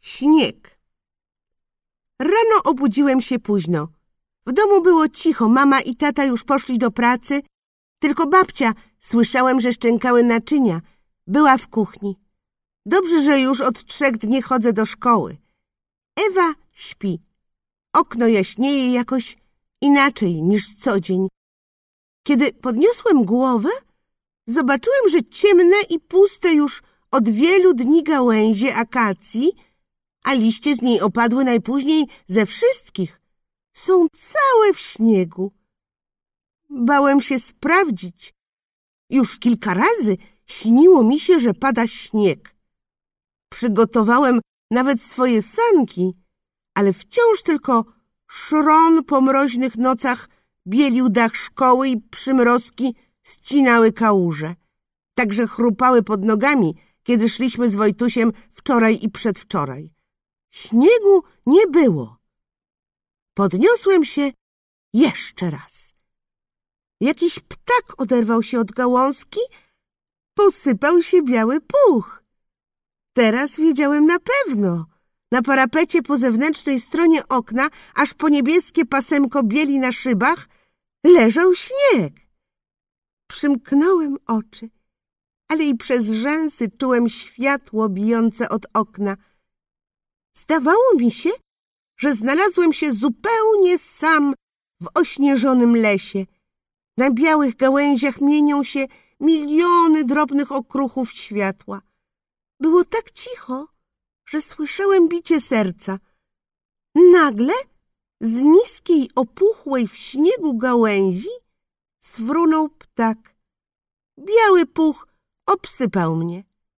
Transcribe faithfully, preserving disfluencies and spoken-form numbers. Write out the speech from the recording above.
Śnieg. Rano obudziłem się późno. W domu było cicho, mama i tata już poszli do pracy, tylko babcia, słyszałem, że szczękały naczynia, była w kuchni. Dobrze, że już od trzech dni chodzę do szkoły. Ewa śpi. Okno jaśnieje jakoś inaczej niż co dzień. Kiedy podniosłem głowę, zobaczyłem, że ciemne i puste już od wielu dni gałęzie akacji, a liście z niej opadły najpóźniej ze wszystkich, są całe w śniegu. Bałem się sprawdzić. Już kilka razy śniło mi się, że pada śnieg. Przygotowałem nawet swoje sanki, ale wciąż tylko szron po mroźnych nocach bielił dach szkoły i przymrozki ścinały kałuże. Także chrupały pod nogami, kiedy szliśmy z Wojtusiem wczoraj i przedwczoraj. Śniegu nie było. Podniosłem się jeszcze raz. Jakiś ptak oderwał się od gałązki, posypał się biały puch. Teraz wiedziałem na pewno. Na parapecie po zewnętrznej stronie okna, aż po niebieskie pasemko bieli na szybach, leżał śnieg. Przymknąłem oczy, ale i przez rzęsy czułem światło bijące od okna. Zdawało mi się, że znalazłem się zupełnie sam w ośnieżonym lesie. Na białych gałęziach mienią się miliony drobnych okruchów światła. Było tak cicho, że słyszałem bicie serca. Nagle z niskiej, opuchłej w śniegu gałęzi sfrunął ptak. Biały puch obsypał mnie.